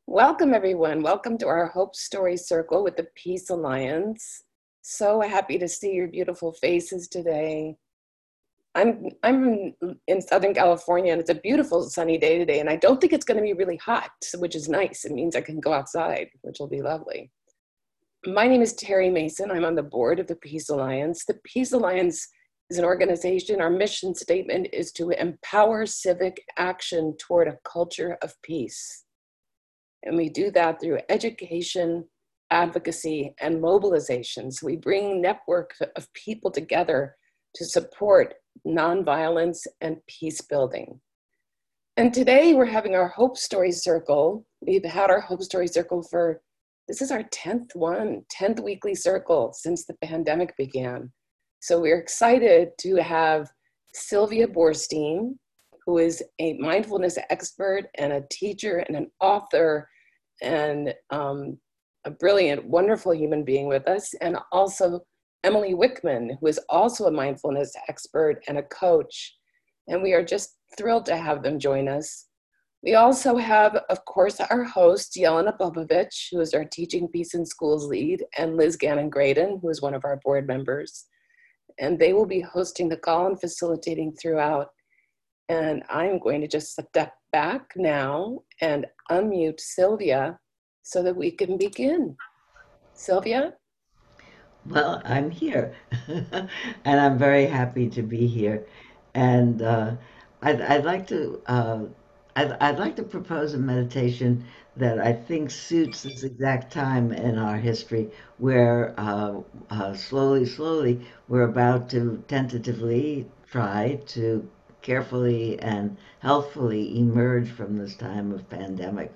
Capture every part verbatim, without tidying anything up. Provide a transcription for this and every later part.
Welcome, everyone. Welcome to our Hope Story Circle with the Peace Alliance. So happy to see your beautiful faces today. I'm I'm in Southern California, and it's a beautiful sunny day today, and I don't think it's going to be really hot, which is nice. It means I can go outside, which will be lovely. My name is Terry Mason. I'm on the board of the Peace Alliance. The Peace Alliance is an organization. Our mission statement is to empower civic action toward a culture of peace. And we do that through education, advocacy, and mobilization. So we bring network of people together to support nonviolence and peace building. And today we're having our Hope Story Circle. We've had our Hope Story Circle for, this is our tenth one, tenth weekly circle since the pandemic began. So we're excited to have Sylvia Boorstein, who is a mindfulness expert and a teacher and an author and um, a brilliant, wonderful human being with us, and also Emily Wickman, who is also a mindfulness expert and a coach. And we are just thrilled to have them join us. We also have, of course, our host, Jelena Popovich, who is our Teaching Peace in Schools lead, and Liz Gannon-Graydon, who is one of our board members. And they will be hosting the call and facilitating throughout. And I'm going to just step back now and unmute Sylvia so that we can begin. Sylvia? Well, I'm here, and I'm very happy to be here. And uh, I'd, I'd like to uh, I'd, I'd like to propose a meditation that I think suits this exact time in our history, where uh, uh, slowly, slowly, we're about to tentatively try to carefully and healthfully emerge from this time of pandemic.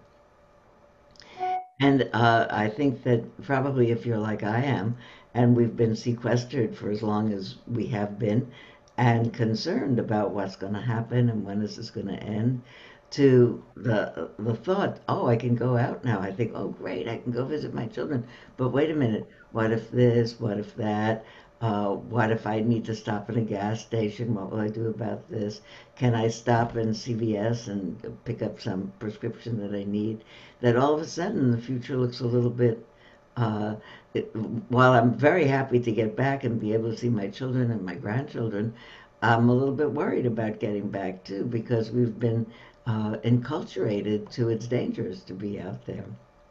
And uh, I think that probably if you're like I am, and we've been sequestered for as long as we have been, and concerned about what's going to happen and when is this going to end, to the the thought, oh, I can go out now. I think, oh, great, I can go visit my children. But wait a minute, what if this? What if that? Uh, what if I need to stop at a gas station? What will I do about this? Can I stop in C V S and pick up some prescription that I need? That all of a sudden the future looks a little bit. Uh, it, while I'm very happy to get back and be able to see my children and my grandchildren, I'm a little bit worried about getting back too because we've been uh, enculturated to its dangers to be out there.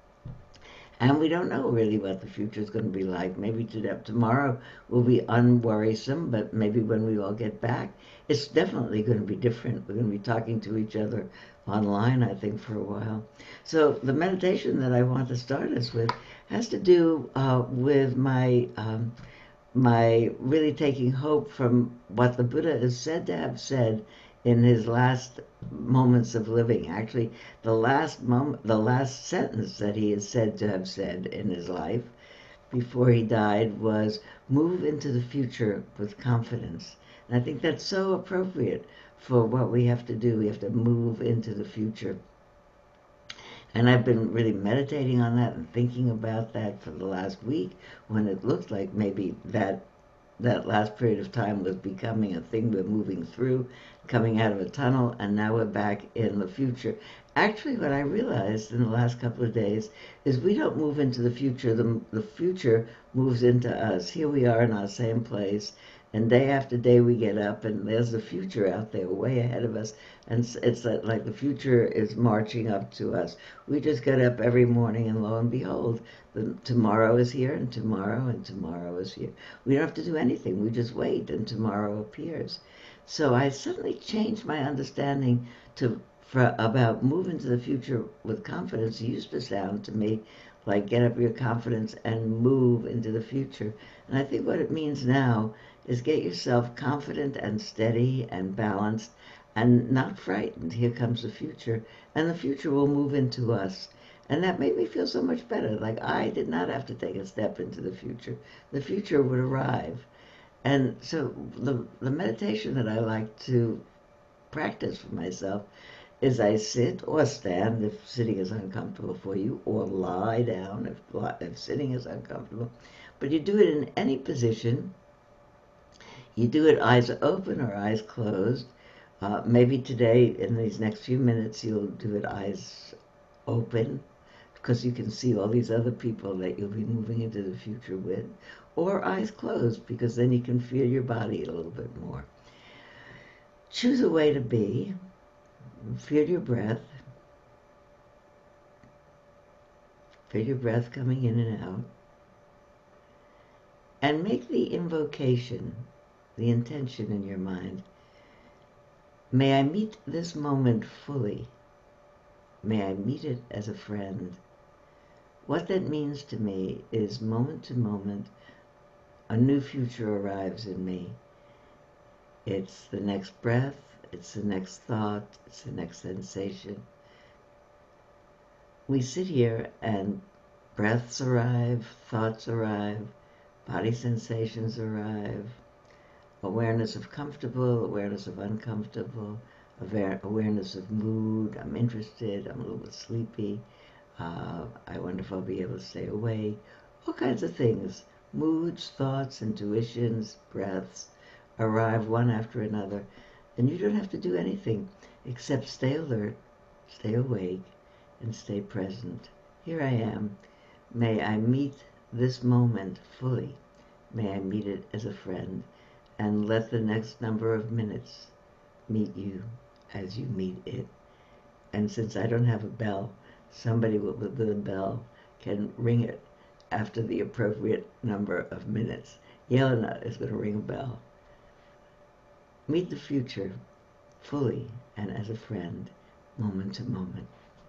And we don't know really what the future is going to be like. Maybe tomorrow will be unworrisome, but maybe when we all get back, it's definitely going to be different. We're going to be talking to each other online, I think, for a while. So the meditation that I want to start us with has to do uh, with my um, my really taking hope from what the Buddha is said to have said in his last moments of living. Actually, the last moment, the last sentence that he is said to have said in his life before he died was, "Move into the future with confidence." And I think that's so appropriate for what we have to do. We have to move into the future. And I've been really meditating on that and thinking about that for the last week when it looked like maybe that that last period of time was becoming a thing we're moving through, coming out of a tunnel, and now we're back in the future. Actually, what I realized in the last couple of days is we don't move into the future, the, the future moves into us. Here we are in our same place, and day after day we get up, and there's the future out there way ahead of us, and it's, it's like the future is marching up to us. We just get up every morning, and lo and behold, the, tomorrow is here, and tomorrow, and tomorrow is here. We don't have to do anything. We just wait and tomorrow appears. So I suddenly changed my understanding to for, about moving to the future with confidence. It used to sound to me like get up your confidence and move into the future. And I think what it means now is get yourself confident and steady and balanced and not frightened. Here comes the future, and the future will move into us. And that made me feel so much better. Like I did not have to take a step into the future. The future would arrive. And so the, the meditation that I like to practice for myself is I sit or stand if sitting is uncomfortable for you, or lie down if, if sitting is uncomfortable. But you do it in any position. You do it eyes open or eyes closed. Uh, maybe today, in these next few minutes, you'll do it eyes open. because you can see all these other people that you'll be moving into the future with, or eyes closed, because then you can feel your body a little bit more. Choose a way to be. Feel your breath. Feel your breath coming in and out. And make the invocation, the intention in your mind. May I meet this moment fully. May I meet it as a friend. What that means to me is moment to moment, a new future arrives in me. It's the next breath, it's the next thought, it's the next sensation. We sit here and breaths arrive, thoughts arrive, body sensations arrive, awareness of comfortable, awareness of uncomfortable, awareness of mood. I'm interested, I'm a little bit sleepy, uh, I wonder if I'll be able to stay awake. All kinds of things, moods, thoughts, intuitions, breaths arrive one after another, and you don't have to do anything except stay alert, stay awake, and stay present. Here I am. May I meet this moment fully. May I meet it as a friend, and let the next number of minutes meet you as you meet it. And since I don't have a bell, somebody with the bell can ring it after the appropriate number of minutes. Yelena is going to ring a bell. Meet the future fully and as a friend, moment to moment.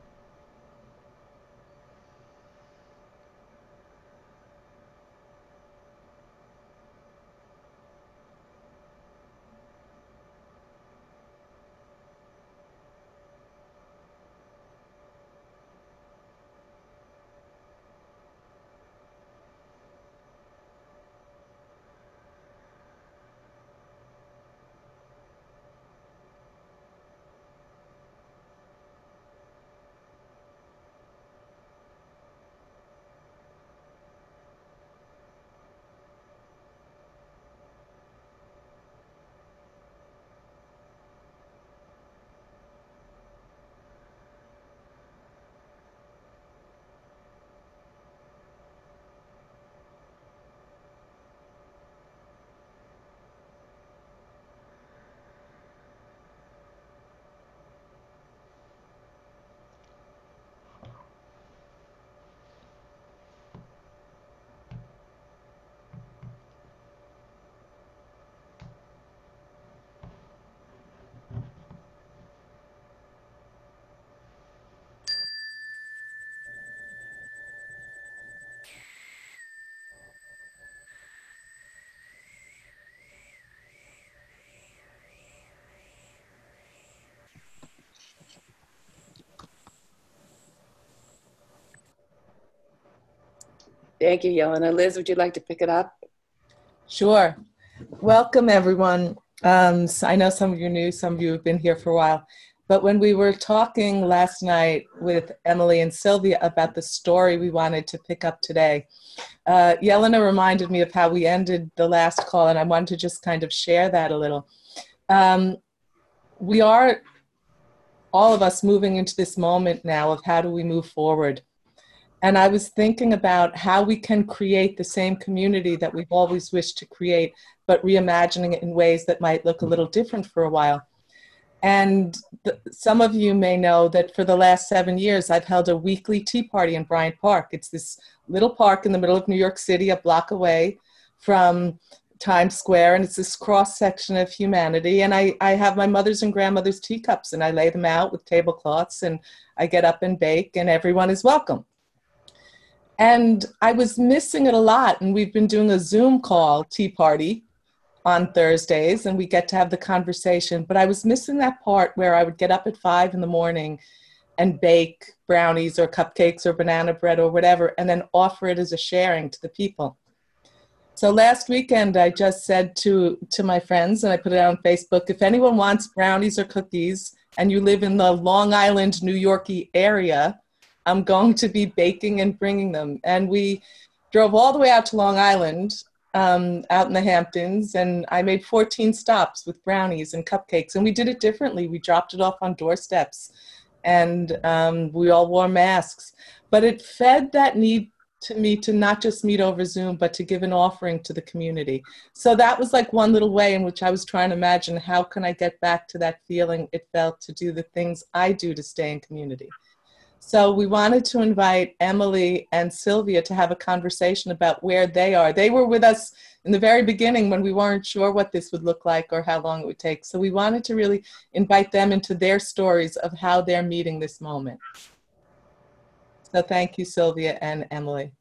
Thank you, Yelena. Liz, would you like to pick it up? Sure. Welcome, everyone. Um, so I know some of you are new, some of you have been here for a while. But when we were talking last night with Emily and Sylvia about the story we wanted to pick up today, uh, Yelena reminded me of how we ended the last call, and I wanted to just kind of share that a little. Um, we are, all of us, moving into this moment now of how do we move forward. And I was thinking about how we can create the same community that we've always wished to create, but reimagining it in ways that might look a little different for a while. And th- some of you may know that for the last seven years, I've held a weekly tea party in Bryant Park. It's this little park in the middle of New York City, a block away from Times Square, and it's this cross-section of humanity. And I, I have my mother's and grandmother's teacups, and I lay them out with tablecloths, and I get up and bake, and everyone is welcome. And I was missing it a lot, and we've been doing a Zoom call tea party on Thursdays, and we get to have the conversation. But I was missing that part where I would get up at five in the morning and bake brownies or cupcakes or banana bread or whatever, and then offer it as a sharing to the people. So last weekend, I just said to, to my friends, and I put it out on Facebook, if anyone wants brownies or cookies, and you live in the Long Island, New York-y area, I'm going to be baking and bringing them. And we drove all the way out to Long Island, um, out in the Hamptons, and I made fourteen stops with brownies and cupcakes. And we did it differently. We dropped it off on doorsteps. and um, we all wore masks. But it fed that need to me to not just meet over Zoom, but to give an offering to the community. So that was like one little way in which I was trying to imagine, how can I get back to that feeling it felt to do the things I do to stay in community. So we wanted to invite Emily and Sylvia to have a conversation about where they are. They were with us in the very beginning when we weren't sure what this would look like or how long it would take. So we wanted to really invite them into their stories of how they're meeting this moment. So thank you, Sylvia and Emily.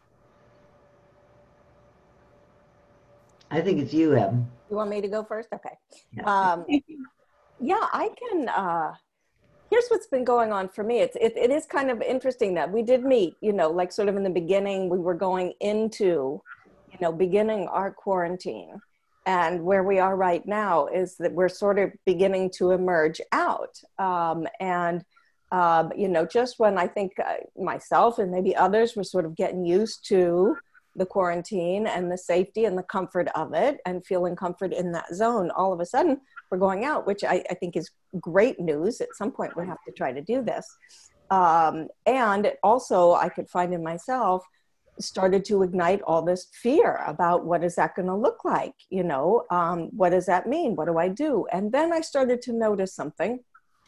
I think it's you, Em. You want me to go first? Okay. Yeah. Um, yeah, I can, uh, here's what's been going on for me. It's, it, it is kind of interesting that we did meet, you know, like sort of in the beginning, we were going into, you know, beginning our quarantine. And where we are right now is that we're sort of beginning to emerge out. Um, and, um, you know, just when I think uh, myself and maybe others were sort of getting used to the quarantine and the safety and the comfort of it and feeling comfort in that zone, all of a sudden we're going out, which I, I think is great news. At some point we have to try to do this. Um, and also I could find in myself started to ignite all this fear about what is that going to look like? You know, um, what does that mean? What do I do? And then I started to notice something,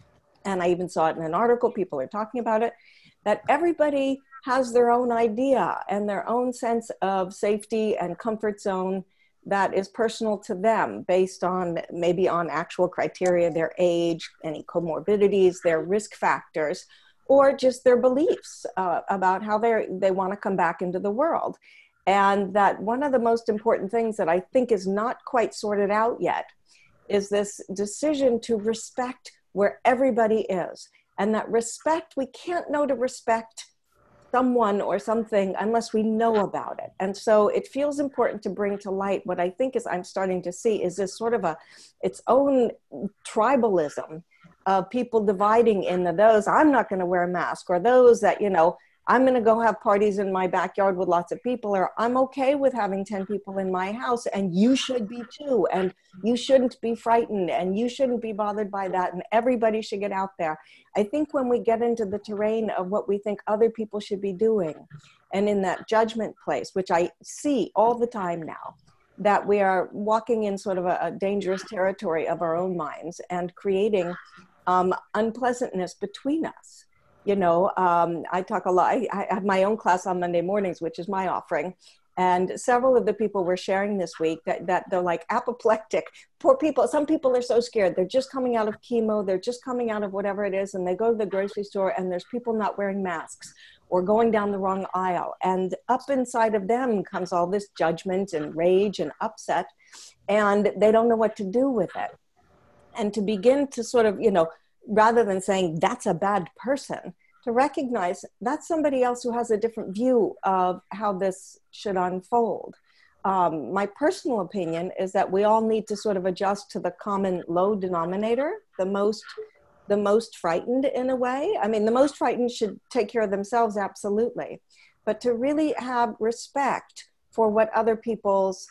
and I even saw it in an article, people are talking about it, that everybody has their own idea and their own sense of safety and comfort zone that is personal to them based on maybe on actual criteria, their age, any comorbidities, their risk factors, or just their beliefs uh, about how they they want to come back into the world. And that one of the most important things that I think is not quite sorted out yet is this decision to respect where everybody is. And that respect, we can't know to respect someone or something unless we know about it. And so it feels important to bring to light what I think is I'm starting to see is this sort of a its own tribalism of people dividing into those, I'm not going to wear a mask, or those that, you know, I'm going to go have parties in my backyard with lots of people, or I'm okay with having ten people in my house and you should be too. And you shouldn't be frightened and you shouldn't be bothered by that. And everybody should get out there. I think when we get into the terrain of what we think other people should be doing and in that judgment place, which I see all the time now, that we are walking in sort of a, a dangerous territory of our own minds and creating um, unpleasantness between us. You know, um, I talk a lot, I, I have my own class on Monday mornings, which is my offering. And several of the people were sharing this week that, that they're like apoplectic. Poor people, some people are so scared. They're just coming out of chemo. They're just coming out of whatever it is. And they go to the grocery store and there's people not wearing masks or going down the wrong aisle. And up inside of them comes all this judgment and rage and upset. And they don't know what to do with it. And to begin to sort of, you know, rather than saying that's a bad person, to recognize that's somebody else who has a different view of how this should unfold. Um, my personal opinion is that we all need to sort of adjust to the common low denominator, the most, the most frightened in a way. I mean, the most frightened should take care of themselves, absolutely. But to really have respect for what other people's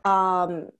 um,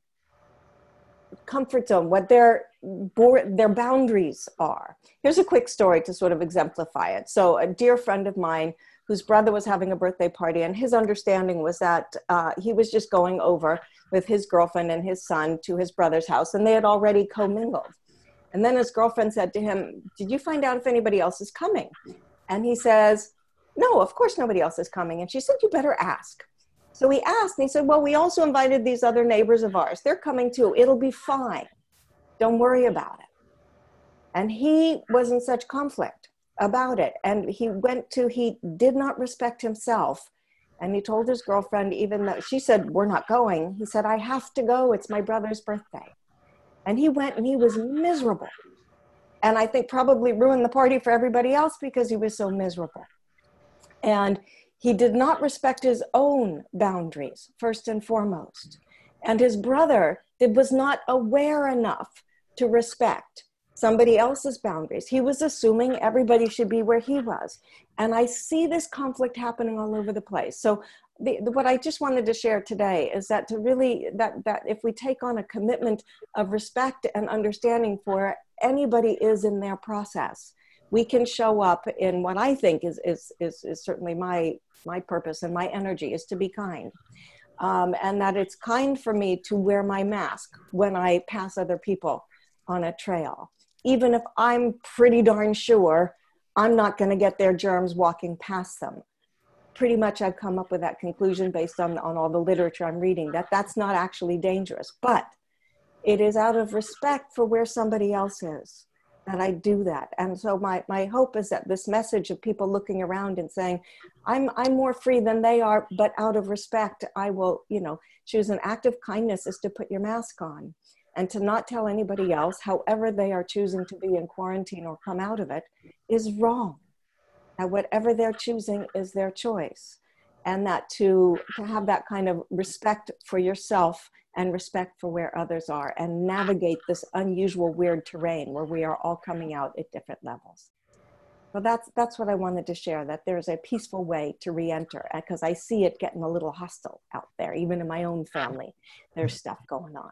comfort zone, what their their boundaries are. Here's a quick story to sort of exemplify it. So a dear friend of mine whose brother was having a birthday party, and his understanding was that uh, he was just going over with his girlfriend and his son to his brother's house, and they had already commingled. And then his girlfriend said to him, "Did you find out if anybody else is coming?" And he says, "No, of course nobody else is coming." And she said, "You better ask." So he asked, and he said, "Well, we also invited these other neighbors of ours. They're coming too. It'll be fine. Don't worry about it." And he was in such conflict about it. And he went to, he did not respect himself. And he told his girlfriend, even though she said, "We're not going," he said, "I have to go. It's my brother's birthday." And he went and he was miserable. And I think probably ruined the party for everybody else because he was so miserable. And he did not respect his own boundaries, first and foremost. And his brother was not aware enough to respect somebody else's boundaries. He was assuming everybody should be where he was. And I see this conflict happening all over the place. So the, the, what I just wanted to share today is that to really, that, that if we take on a commitment of respect and understanding for anybody is in their process, we can show up in what I think is, is, is, is certainly my, my purpose and my energy is to be kind. Um, and that it's kind for me to wear my mask when I pass other people on a trail, even if I'm pretty darn sure I'm not going to get their germs walking past them. Pretty much I've come up with that conclusion based on, on all the literature I'm reading, that that's not actually dangerous, but it is out of respect for where somebody else is that I do that. And so my, my hope is that this message of people looking around and saying, I'm, I'm more free than they are, but out of respect, I will, you know, choose an act of kindness is to put your mask on and to not tell anybody else, however they are choosing to be in quarantine or come out of it, is wrong. And whatever they're choosing is their choice. And that to, to have that kind of respect for yourself and respect for where others are and navigate this unusual, weird terrain where we are all coming out at different levels. So that's, that's what I wanted to share, that there's a peaceful way to re-enter, because I see it getting a little hostile out there. Even in my own family, there's stuff going on.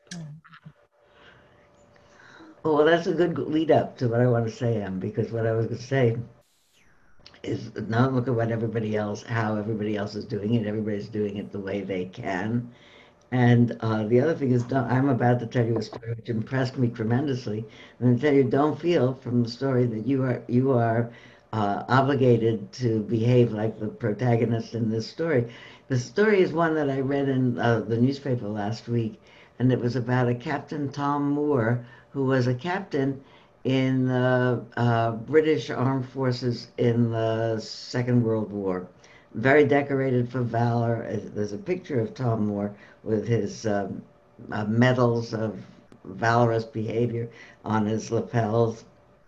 Well, that's a good lead up to what I want to say, Em, because what I was going to say is now look at what everybody else, how everybody else is doing it. Everybody's doing it the way they can. And uh, the other thing is, don't, I'm about to tell you a story which impressed me tremendously. I'm going to tell you, don't feel from the story that you are you are uh, obligated to behave like the protagonist in this story. The story is one that I read in uh, the newspaper last week, and it was about a Captain Tom Moore, who was a captain in the uh, British Armed Forces in the Second World War. Very decorated for valor. There's a picture of Tom Moore with his um, uh, medals of valorous behavior on his lapels.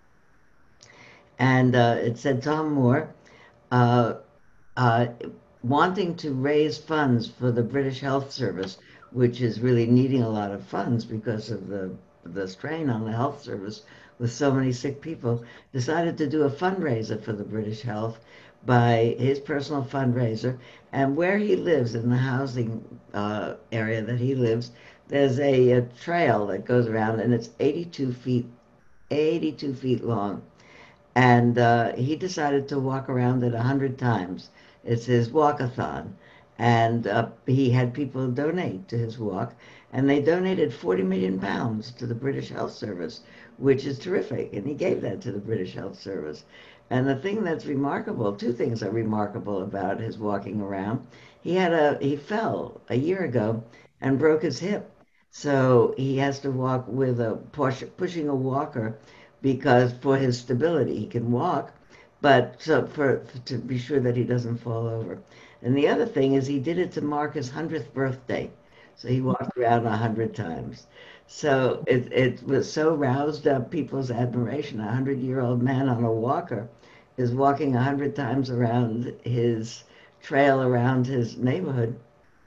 And uh, it said Tom Moore, uh, uh, wanting to raise funds for the British Health Service, which is really needing a lot of funds because of the, the strain on the health service with so many sick people, decided to do a fundraiser for the British Health by his personal fundraiser. And where he lives, in the housing uh, area that he lives, there's a, a trail that goes around, and it's eighty-two feet, eighty-two feet long. And uh, he decided to walk around it a hundred times. It's his walkathon. And uh, he had people donate to his walk, and they donated forty million pounds to the British Health Service, which is terrific. And he gave that to the British Health Service. And the thing that's remarkable, two things are remarkable about his walking around. He had a, he fell a year ago and broke his hip. So he has to walk with a push, pushing a walker, because for his stability, he can walk, but so for, to be sure that he doesn't fall over. And the other thing is he did it to mark his hundredth birthday. So he walked around a hundred times. So it, it was so roused up people's admiration. A hundred-year-old man on a walker is walking a hundred times around his trail around his neighborhood,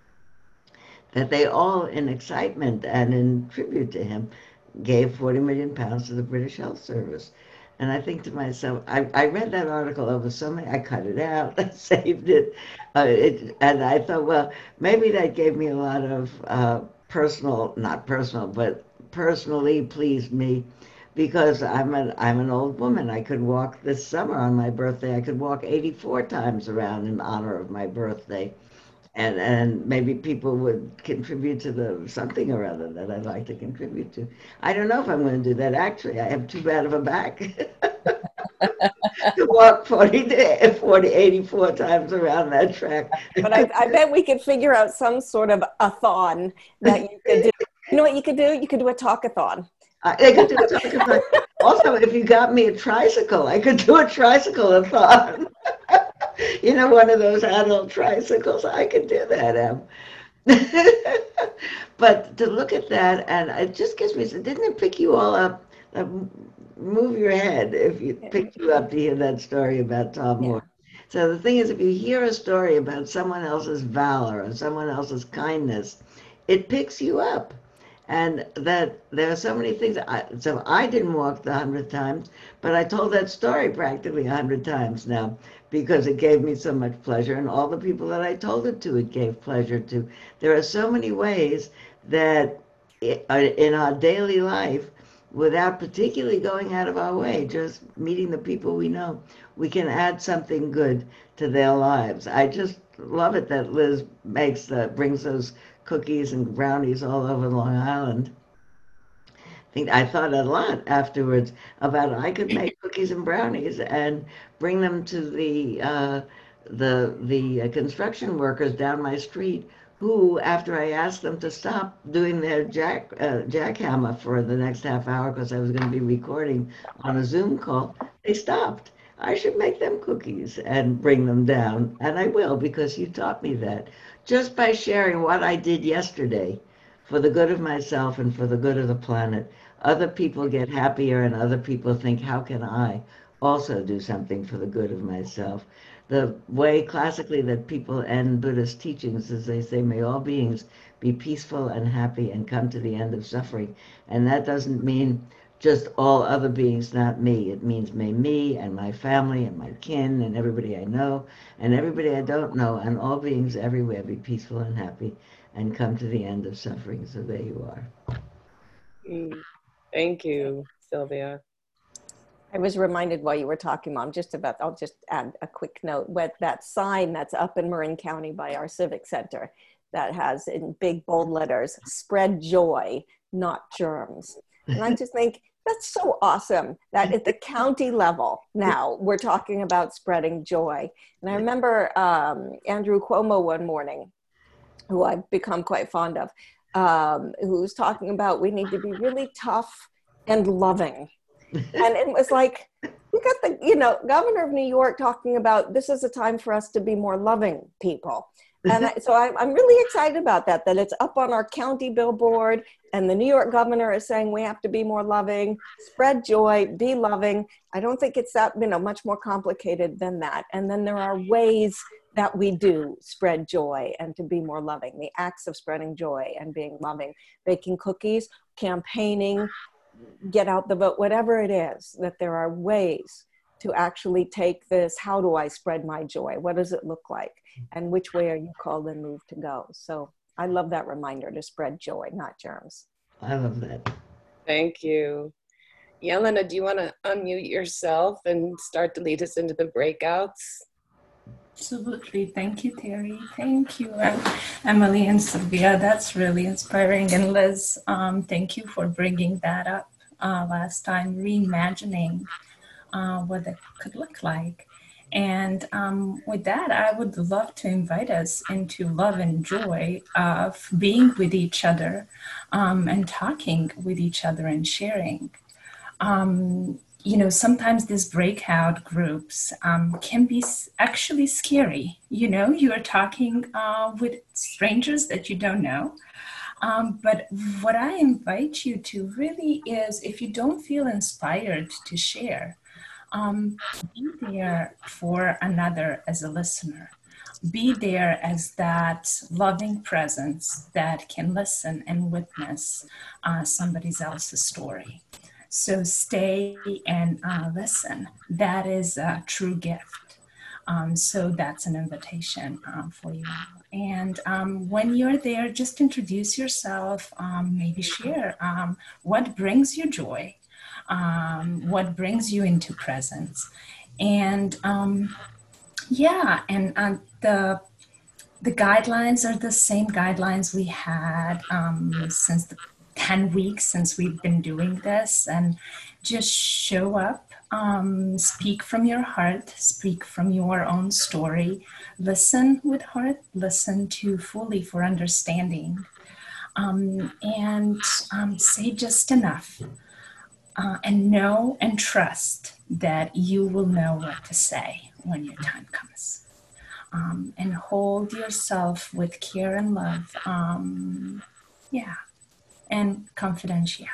that they all, in excitement and in tribute to him, gave forty million pounds to the British Health Service. And I think to myself, I, I read that article over so many, I cut it out, I saved it, uh, it, and I thought, well, maybe that gave me a lot of uh, personal, not personal, but personally pleased me, because I'm an, I'm an old woman. I could walk this summer on my birthday, I could walk eighty-four times around in honor of my birthday. And, and maybe people would contribute to the something or other that I'd like to contribute to. I don't know if I'm going to do that. Actually, I have too bad of a back to walk forty, forty, eighty-four times around that track. But I, I bet we could figure out some sort of a thon that you could do. You know what you could do? You could do a talkathon. I, I could do a talkathon. Also, if you got me a tricycle, I could do a tricycle-a-thon. You know, one of those adult tricycles, I could do that, Em. But to look at that, and it just gives me, didn't it pick you all up? Uh, move your head if you picked you up to hear that story about Tom Moore. Yeah. So the thing is, if you hear a story about someone else's valor or someone else's kindness, it picks you up. And that there are so many things. I, so I didn't walk the hundred times, but I told that story practically a hundred times now, because it gave me so much pleasure, and all the people that I told it to, it gave pleasure to. There are so many ways that in our daily life without particularly going out of our way, just meeting the people we know, we can add something good to their lives. I just love it that Liz makes uh, brings those cookies and brownies all over Long Island. I think I thought a lot afterwards about I could make cookies and brownies and bring them to the uh, the the uh, construction workers down my street who, after I asked them to stop doing their jack uh, jackhammer for the next half hour because I was going to be recording on a Zoom call, they stopped. I should make them cookies and bring them down, and I will because you taught me that just by sharing what I did yesterday for the good of myself and for the good of the planet. Other people get happier and other people think, how can I also do something for the good of myself? The way classically that people end Buddhist teachings is they say, may all beings be peaceful and happy and come to the end of suffering. And that doesn't mean just all other beings, not me. It means may me and my family and my kin and everybody I know and everybody I don't know and all beings everywhere be peaceful and happy and come to the end of suffering. So there you are. Mm. Thank you, Sylvia. I was reminded while you were talking, Mom, just about, I'll just add a quick note, with that sign that's up in Marin County by our Civic Center that has in big bold letters, spread joy, not germs. And I just think that's so awesome that at the county level now we're talking about spreading joy. And I remember um, Andrew Cuomo one morning, who I've become quite fond of, um, who was talking about we need to be really tough and loving. And it was like, we got the, you know, governor of New York talking about this is a time for us to be more loving people. And I, so I, I'm really excited about that, that it's up on our county billboard and the New York governor is saying we have to be more loving, spread joy, be loving. I don't think it's that, you know, much more complicated than that. And then there are ways that we do spread joy and to be more loving, the acts of spreading joy and being loving, baking cookies, campaigning, get out the vote, whatever it is, that there are ways to actually take this, how do I spread my joy? What does it look like? And which way are you called and moved to go? So I love that reminder to spread joy, not germs. I love that. Thank you. Yelena, do you want to unmute yourself and start to lead us into the breakouts? Absolutely. Thank you, Terry. Thank you, uh, Emily and Sylvia. That's really inspiring. And Liz, um, thank you for bringing that up uh, last time, reimagining uh, what that could look like. And um, with that, I would love to invite us into love and joy of being with each other um, and talking with each other and sharing. Um, you know, sometimes these breakout groups um, can be actually scary. You know, you are talking uh, with strangers that you don't know. Um, but what I invite you to really is, if you don't feel inspired to share, um, be there for another as a listener. Be there as that loving presence that can listen and witness uh, somebody else's story. So stay and uh, listen. That is a true gift. Um, so that's an invitation uh, for you all. And um, when you're there, just introduce yourself, um, maybe share um, what brings you joy, um, what brings you into presence. And um, yeah, and uh, the the guidelines are the same guidelines we had um, since the ten weeks since we've been doing this, and just show up, um, speak from your heart, speak from your own story, listen with heart, listen to fully for understanding, um, and um, say just enough, uh, and know and trust that you will know what to say when your time comes. Um, and hold yourself with care and love. Um, yeah. And confidentiality.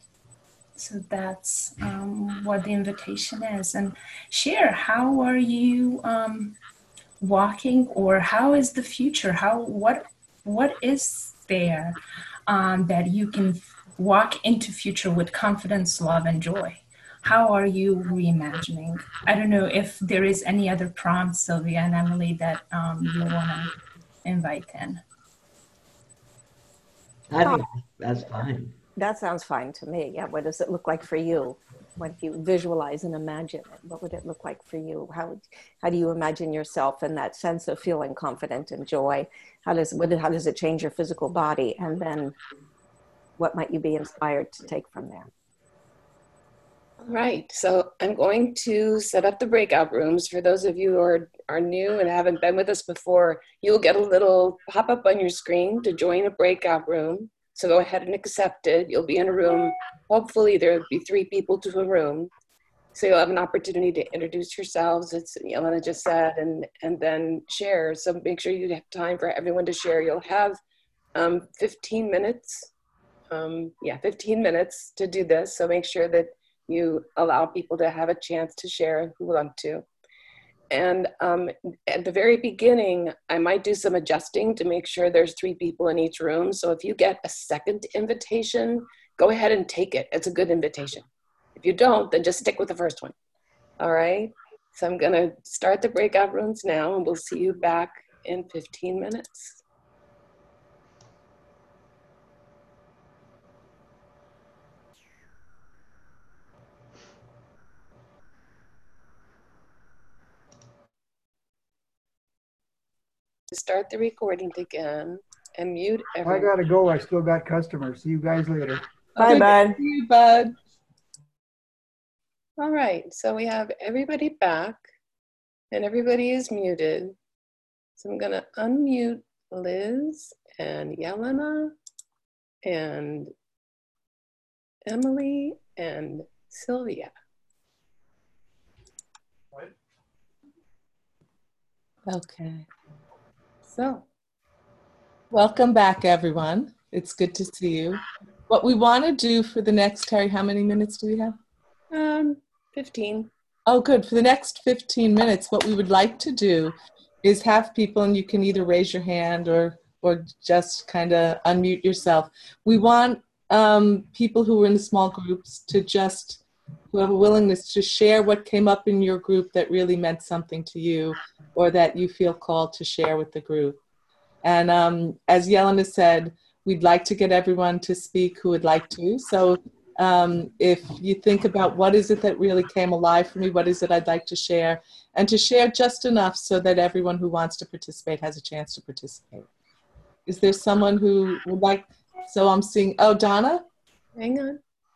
So that's um, what the invitation is. And share, how are you um, walking, or how is the future? How what what is there um, that you can walk into future with confidence, love, and joy? How are you reimagining? I don't know if there is any other prompts, Sylvia and Emily, that um, you want to invite in. I think that's fine. That sounds fine to me. Yeah. What does it look like for you? When you visualize and imagine it, what would it look like for you? How would, how do you imagine yourself in that sense of feeling confident and joy? How does what, how does it change your physical body? And then what might you be inspired to take from there? All right, so I'm going to set up the breakout rooms. For those of you who are, are new and haven't been with us before, you'll get a little pop-up on your screen to join a breakout room. So go ahead and accept it. You'll be in a room. Hopefully there'll be three people to a room. So you'll have an opportunity to introduce yourselves, as Yelena just said, and, and then share. So make sure you have time for everyone to share. You'll have um, fifteen minutes. Um, yeah, fifteen minutes to do this. So make sure that you allow people to have a chance to share who want to. And um, at the very beginning, I might do some adjusting to make sure there's three people in each room. So if you get a second invitation, go ahead and take it. It's a good invitation. If you don't, then just stick with the first one. All right. So I'm going to start the breakout rooms now, and we'll see you back in fifteen minutes. Start the recording again and mute everyone. I gotta go. I still got customers. See you guys later. Bye, Good bud. to see you, bud. All right, so we have everybody back and everybody is muted. So I'm gonna unmute Liz and Yelena and Emily and Sylvia. Okay. So, Welcome back, everyone. It's good to see you. What we want to do for the next, Terry, how many minutes do we have? um, fifteen. Oh, good. For the next fifteen minutes, what we would like to do is have people, and you can either raise your hand or, or just kind of unmute yourself. We want um, people who are in small groups to just, who have a willingness to share what came up in your group that really meant something to you, or that you feel called to share with the group. And um, as Yelena said, we'd like to get everyone to speak who would like to. So um, if you think about what is it that really came alive for me, what is it I'd like to share, and to share just enough so that everyone who wants to participate has a chance to participate. Is there someone who would like, so I'm seeing, oh, Donna? Hang on.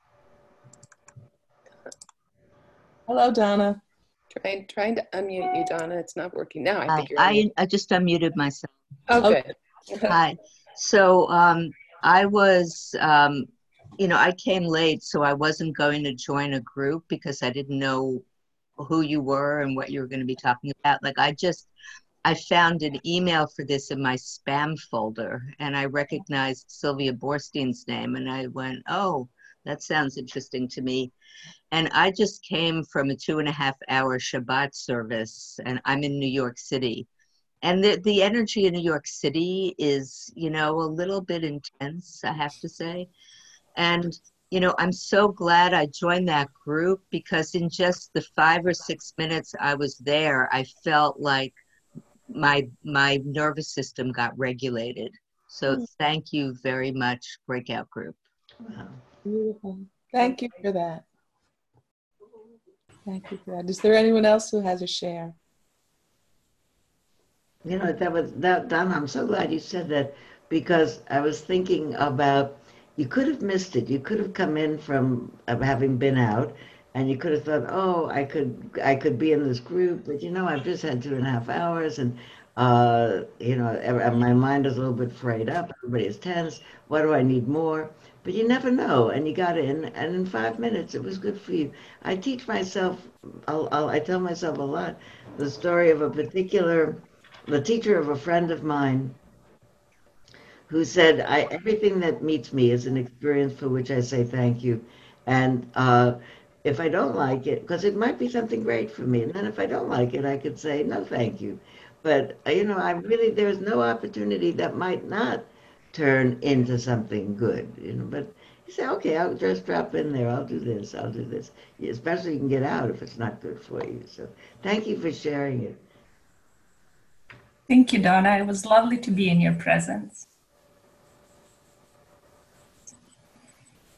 Hello, Donna. Trying, trying to unmute you, Donna. It's not working. Now I Hi, think you're I, unmuted. I just unmuted myself. Oh, Okay. good. Hi. So um, I was, um, you know, I came late, so I wasn't going to join a group because I didn't know who you were and what you were going to be talking about. Like I just, I found an email for this in my spam folder, and I recognized Sylvia Borstein's name, and I went, oh, that sounds interesting to me. And I just came from a two and a half hour Shabbat service, and I'm in New York City. And the, the energy in New York City is, you know, a little bit intense, I have to say. And, you know, I'm so glad I joined that group, because in just the five or six minutes I was there, I felt like my my nervous system got regulated. So thank you very much, Breakout Group. Wow. Beautiful. Thank you for that. Thank you for that. Is there anyone else who has a share? You know, that was, that, Donna, I'm so glad you said that, because I was thinking about, you could have missed it. You could have come in from uh, having been out, and you could have thought, oh, I could I could be in this group, but you know, I've just had two and a half hours, and uh, you know, ev- my mind is a little bit frayed up. Everybody is tense. What do I need more? But you never know, and you got in, and in five minutes, it was good for you. I teach myself, I'll, I'll, I tell myself a lot, the story of a particular, the teacher of a friend of mine, who said, I, everything that meets me is an experience for which I say thank you. And uh, if I don't like it, because it might be something great for me, and then if I don't like it, I could say, no, thank you. But, uh, you know, I really, there's no opportunity that might not turn into something good, you know. But you say, okay, I'll just drop in there. I'll do this. I'll do this. Especially you can get out if it's not good for you. So thank you for sharing it. Thank you, Donna. It was lovely to be in your presence.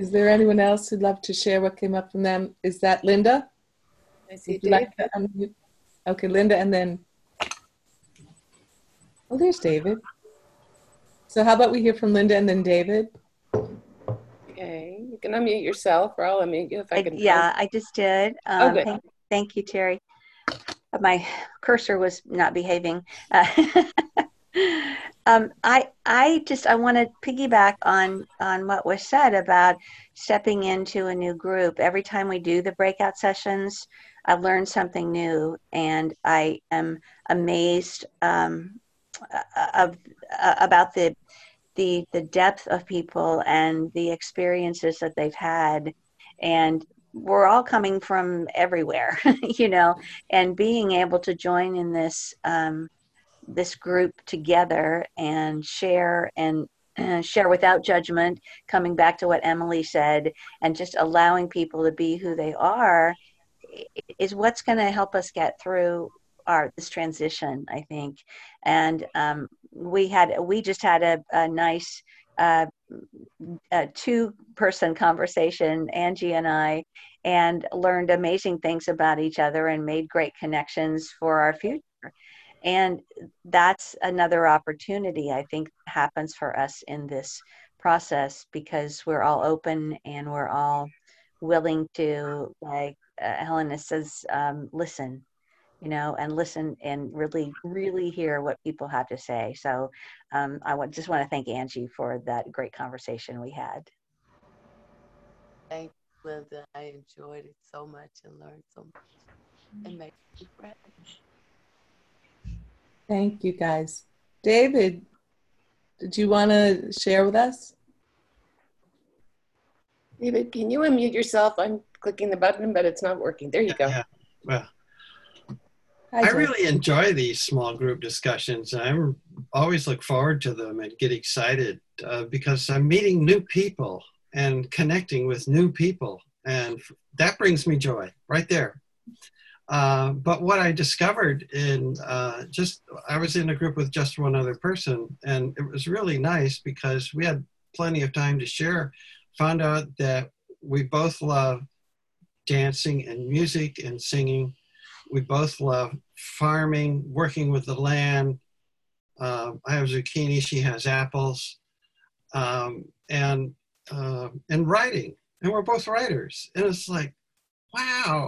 Is there anyone else who'd love to share what came up from them? Is that Linda? I see Would you David. like to unmute? Okay, Linda, and then, oh, there's David. So how about we hear from Linda and then David? Okay, you can unmute yourself, or I'll unmute you if I I, can. yeah, I just did. Oh, Um, good. thank, thank you, Terry. My cursor was not behaving. Uh, um, I I just I want to piggyback on on what was said about stepping into a new group. Every time we do the breakout sessions, I learn something new, and I am amazed um, of uh, about the the the depth of people and the experiences that they've had, and we're all coming from everywhere, you know, and being able to join in this um, this group together and share and uh, share without judgment, coming back to what Emily said, and just allowing people to be who they are is what's going to help us get through our this transition, I think. And um, we had we just had a, a nice uh, a two-person conversation, Angie and I, and learned amazing things about each other and made great connections for our future. And that's another opportunity I think happens for us in this process, because we're all open and we're all willing to, like uh, Helena says, um, listen, you know, and listen and really, really hear what people have to say. So um, I would just want to thank Angie for that great conversation we had. Thank you, Linda. I enjoyed it so much and learned so much and made new friends. Thank you, guys. David, did you want to share with us? David, can you unmute yourself? I'm clicking the button, but it's not working. There you Yeah, go. yeah. Well, Hi, I David. really enjoy these small group discussions. I always look forward to them and get excited uh, because I'm meeting new people and connecting with new people. And that brings me joy right there. Uh, but what I discovered in uh, just, I was in a group with just one other person, and it was really nice because we had plenty of time to share. Found out that we both love dancing and music and singing. We both love farming, working with the land. Uh, I have zucchini, she has apples, um, and, uh, and writing. And we're both writers. And it's like, wow.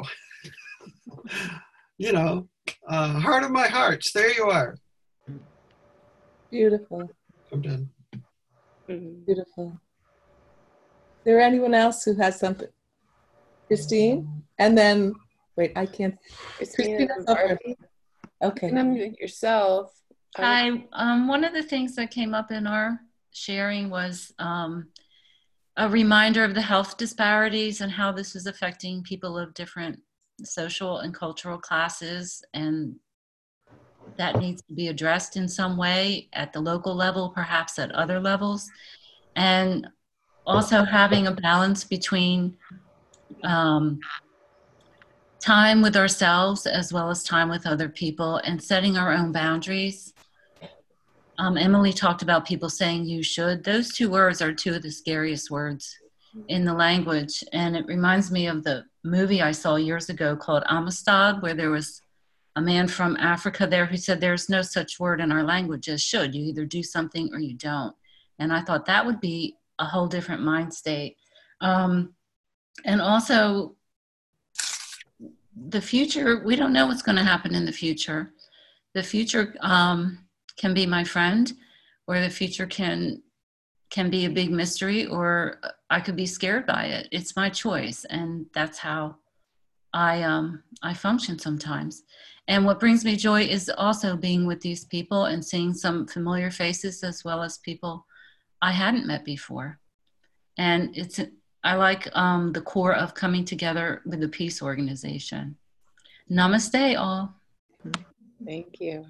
You know, uh, heart of my hearts, there you are. Beautiful. I'm done. Beautiful. Is there anyone else who has something? Christine? And then, wait, I can't. Christina, Christina's and up there. Barbie, Okay. you can unmute yourself. Hi. Um, one of the things that came up in our sharing was um, a reminder of the health disparities and how this is affecting people of different social and cultural classes, and that needs to be addressed in some way at the local level, perhaps at other levels, and also having a balance between um, time with ourselves as well as time with other people, and setting our own boundaries. Um, Emily talked about people saying you should. Those two words are two of the scariest words in the language. And it reminds me of the movie I saw years ago called Amistad, where there was a man from Africa there who said there's no such word in our language as should. You either do something or you don't. And I thought that would be a whole different mind state. Um, and also the future, we don't know what's going to happen in the future. The future um, can be my friend, or the future can can be a big mystery, or I could be scared by it. It's my choice, and that's how I um, I function sometimes. And what brings me joy is also being with these people and seeing some familiar faces as well as people I hadn't met before. And it's I like um, the core of coming together with the peace organization. Namaste, all. Thank you.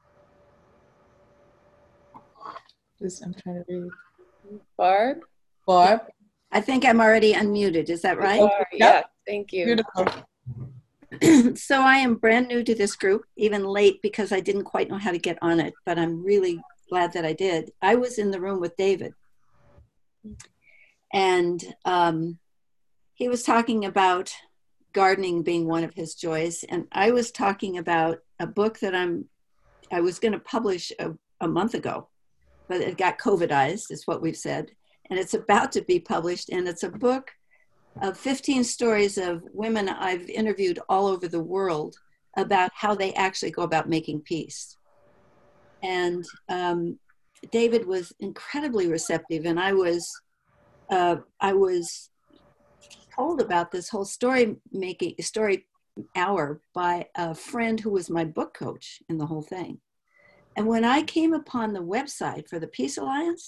Just, I'm trying to read. Barb? Barb? I think I'm already unmuted. Is that right? You are, yeah, thank you. Beautiful. So I am brand new to this group, even late because I didn't quite know how to get on it, but I'm really glad that I did. I was in the room with David. And um, he was talking about gardening being one of his joys. And I was talking about a book that I'm, I was going to publish a, a month ago, but it got COVIDized, is what we've said. And it's about to be published. And it's a book of fifteen stories of women I've interviewed all over the world about how they actually go about making peace. And um, David was incredibly receptive. And I was, uh, I was told about this whole story making, story hour by a friend who was my book coach in the whole thing. And when I came upon the website for the Peace Alliance,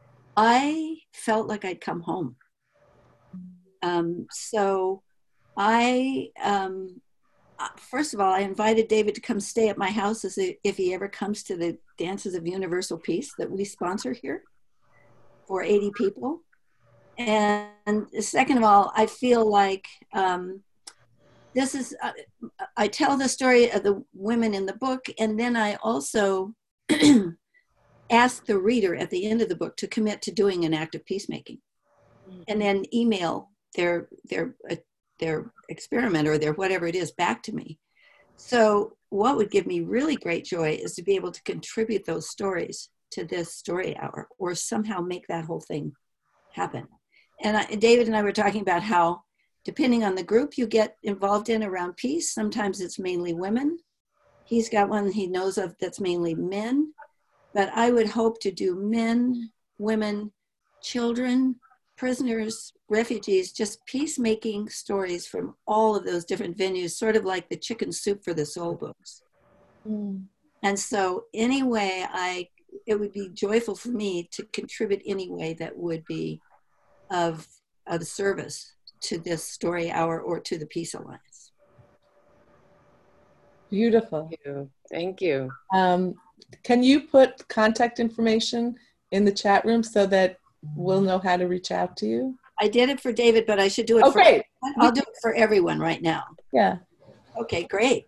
I felt like I'd come home. Um, so I, um, first of all, I invited David to come stay at my house as a, if he ever comes to the Dances of Universal Peace that we sponsor here for eighty people. And, and second of all, I feel like um, this is, uh, I tell the story of the women in the book, and then I also ask the reader at the end of the book to commit to doing an act of peacemaking, and then email their their uh, their experiment or their whatever it is back to me. So what would give me really great joy is to be able to contribute those stories to this story hour, or somehow make that whole thing happen. And I, David and I were talking about how, depending on the group you get involved in around peace, sometimes it's mainly women. He's got one he knows of that's mainly men, but I would hope to do men, women, children, prisoners, refugees, just peacemaking stories from all of those different venues, sort of like the Chicken Soup for the Soul books. Mm. And so anyway, I, it would be joyful for me to contribute any way that would be of, of service to this story hour or to the Peace Alliance. Beautiful. Thank you. Thank you. Um, can you put contact information in the chat room so that we'll know how to reach out to you? I did it for David, but I should do it for everyone. I'll do it for everyone right now. Yeah. Okay, great.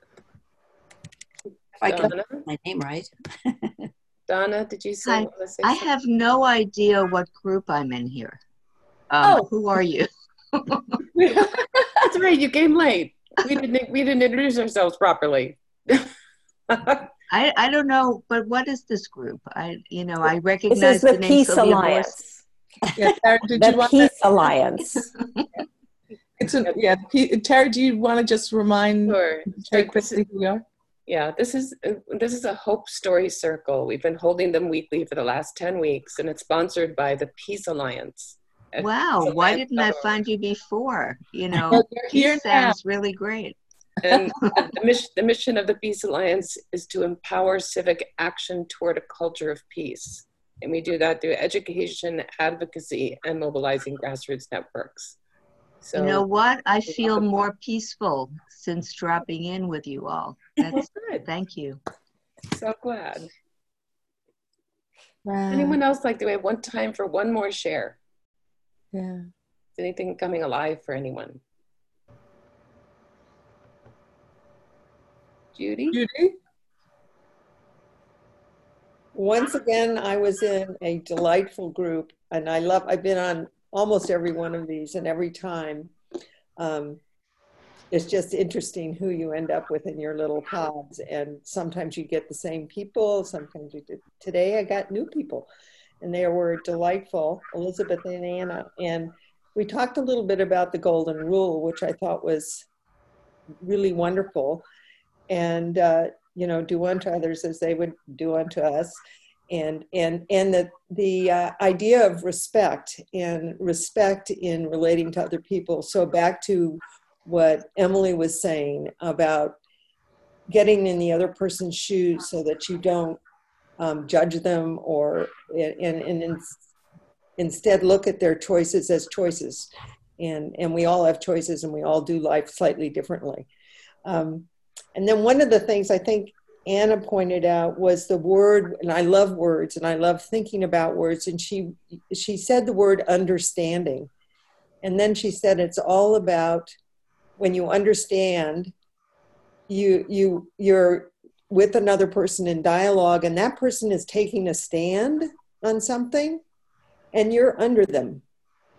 If I can get my name right. Donna, did you say? Hi. say I have no idea what group I'm in here. Um, oh, who are you? That's right. You came late. We didn't. We didn't introduce ourselves properly. I, I don't know, but what is this group? I you know I recognize this is the, the name Peace Sylvia Alliance. Yeah, Tara, did the you want Peace to... Alliance. It's a, yeah, Tara, do you want to just remind sure. very quickly who we are? Yeah, this is this is a Hope Story Circle. We've been holding them weekly for the last ten weeks, and it's sponsored by the Peace Alliance. Wow, why didn't I find you before? You know, well, here peace sounds really great. And the mission, the mission of the Peace Alliance is to empower civic action toward a culture of peace. And we do that through education, advocacy, and mobilizing grassroots networks. So, you know what? I feel more peaceful since dropping in with you all. That's good. Thank you. So glad. Wow. Anyone else like, do we have one time for one more share? Yeah. Is anything coming alive for anyone? Judy? Judy? Once again, I was in a delightful group, and I love, I've been on almost every one of these, and every time um, it's just interesting who you end up with in your little pods. And sometimes you get the same people, sometimes you do. Today I got new people, and they were delightful, Elizabeth and Anna. And we talked a little bit about the golden rule, which I thought was really wonderful. And, uh, you know, do unto others as they would do unto us. And, and, and the, the uh, idea of respect and respect in relating to other people. So back to what Emily was saying about getting in the other person's shoes so that you don't um, judge them or, and, and in, instead look at their choices as choices. And, and we all have choices, and we all do life slightly differently. Um, And then one of the things I think Anna pointed out was the word, and I love words, and I love thinking about words, and she she said the word understanding. And then she said it's all about when you understand, you, you, you're with another person in dialogue, and that person is taking a stand on something, and you're under them.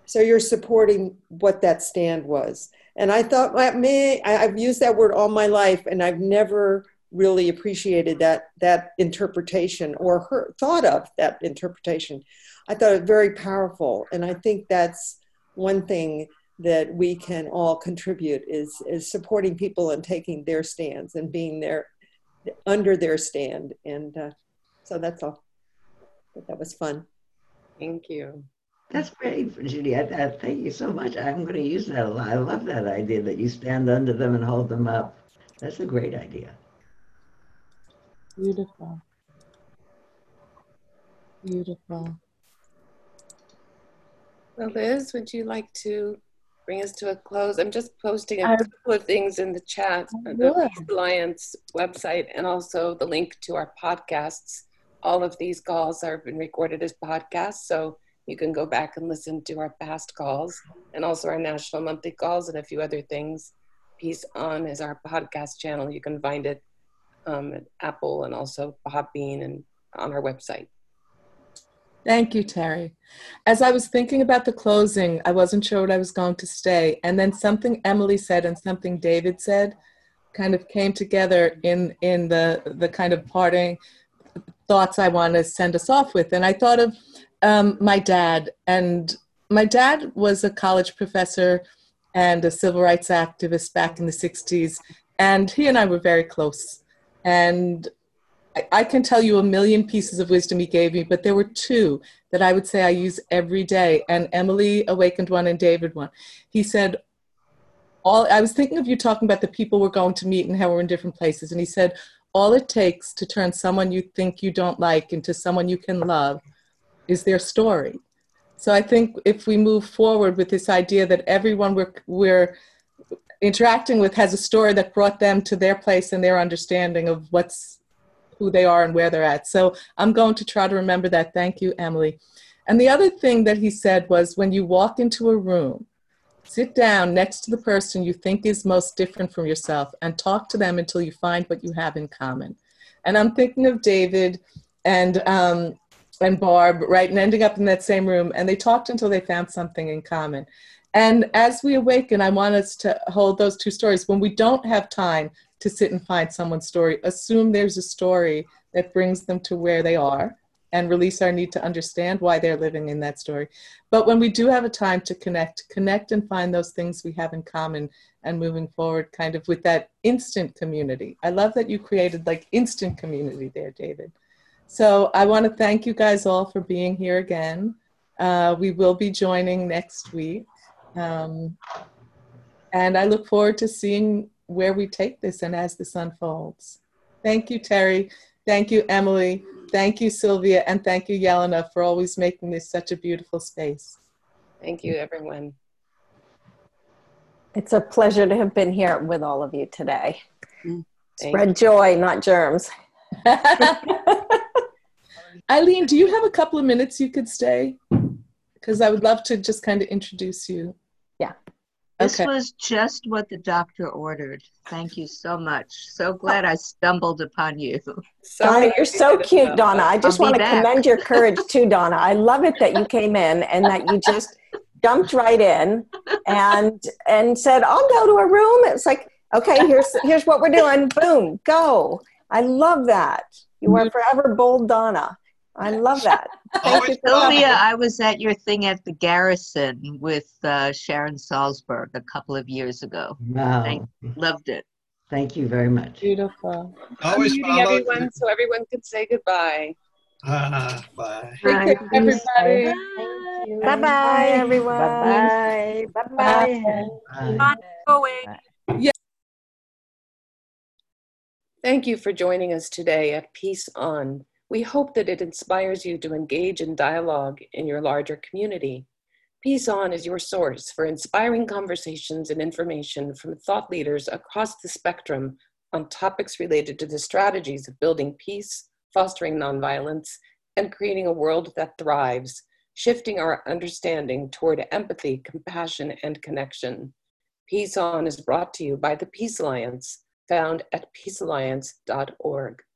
So you're supporting what that stand was. And I thought, well, me, I've used that word all my life, and I've never really appreciated that that interpretation or heard, thought of that interpretation. I thought it very powerful, and I think that's one thing that we can all contribute is is supporting people and taking their stands and being there under their stand. And uh, so that's all. But that was fun. Thank you. That's great, Judy. I, I, thank you so much. I'm going to use that a lot. I love that idea that you stand under them and hold them up. That's a great idea. Beautiful. Beautiful. Well, Liz, would you like to bring us to a close? I'm just posting a I, couple of things in the chat, the Peace Alliance website, and also the link to our podcasts. All of these calls have been recorded as podcasts, so you can go back and listen to our past calls and also our national monthly calls and a few other things. Peace On is our podcast channel. You can find it um, at Apple and also Podbean and on our website. Thank you, Terry. As I was thinking about the closing, I wasn't sure what I was going to say. And then something Emily said and something David said kind of came together in, in the, the kind of parting thoughts I want to send us off with. And I thought of um, my dad. And my dad was a college professor and a civil rights activist back in the sixties. And he and I were very close. And I can tell you a million pieces of wisdom he gave me, but there were two that I would say I use every day. And Emily awakened one and David one. He said, all, I was thinking of you talking about the people we're going to meet and how we're in different places. And he said, all it takes to turn someone you think you don't like into someone you can love is their story. So I think if we move forward with this idea that everyone we're, we're interacting with has a story that brought them to their place and their understanding of what's who they are and where they're at. So I'm going to try to remember that. Thank you, Emily. And the other thing that he said was when you walk into a room, sit down next to the person you think is most different from yourself and talk to them until you find what you have in common. And I'm thinking of David and, um, and Barb, right, and ending up in that same room, and they talked until they found something in common. And as we awaken, I want us to hold those two stories. When we don't have time to sit and find someone's story, assume there's a story that brings them to where they are and release our need to understand why they're living in that story. But when we do have a time to connect, connect and find those things we have in common and moving forward kind of with that instant community. I love that you created like instant community there, David. So I want to thank you guys all for being here again. Uh, we will be joining next week. Um, and I look forward to seeing where we take this and as this unfolds. Thank you, Terry. Thank you, Emily. Thank you, Sylvia. And thank you, Yelena, for always making this such a beautiful space. Thank you, everyone. It's a pleasure to have been here with all of you today. Thank Spread joy, not germs. Eileen, do you have a couple of minutes you could stay? Because I would love to just kind of introduce you. Yeah. This Okay. was just what the doctor ordered. Thank you so much. So glad I stumbled upon you. Donna, you're so cute, Donna. I just I'll want be to back. commend your courage too, Donna. I love it that you came in and that you just jumped right in and and said, "I'll go to a room." It's like, okay, here's here's what we're doing. Boom, go. I love that. You are forever bold, Donna. I love that. Thank you, Sylvia, I was at your thing at the Garrison with uh, Sharon Salzberg a couple of years ago. Wow. Thank, loved it. Thank you very much. Beautiful. Always I'm muting follow- everyone so everyone could say goodbye. Ah, bye. Take care, everybody. Bye bye, everyone. Bye bye. Bye bye. Bye. Going. Thank you for joining us today at Peace On. We hope that it inspires you to engage in dialogue in your larger community. Peace On is your source for inspiring conversations and information from thought leaders across the spectrum on topics related to the strategies of building peace, fostering nonviolence, and creating a world that thrives, shifting our understanding toward empathy, compassion, and connection. Peace On is brought to you by the Peace Alliance, found at peace alliance dot org.